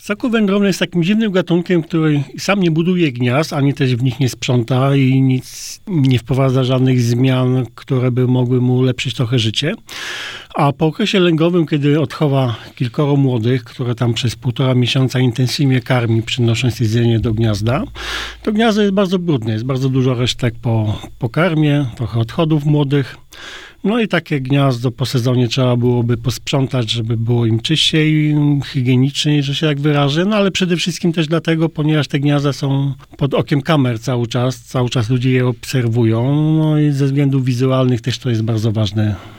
Sokół wędrowny jest takim dziwnym gatunkiem, który sam nie buduje gniazd, ani też w nich nie sprząta i nic nie wprowadza żadnych zmian, które by mogły mu ulepszyć trochę życie. A po okresie lęgowym, kiedy odchowa kilkoro młodych, które tam przez 1,5 miesiąca intensywnie karmi, przynosząc jedzenie do gniazda, to gniazdo jest bardzo brudne. Jest bardzo dużo resztek po karmie, trochę odchodów młodych. No i takie gniazdo po sezonie trzeba byłoby posprzątać, żeby było im czyściej, higieniczniej, że się tak wyrażę. No ale przede wszystkim też dlatego, ponieważ te gniazda są pod okiem kamer cały czas ludzie je obserwują. No i ze względów wizualnych też to jest bardzo ważne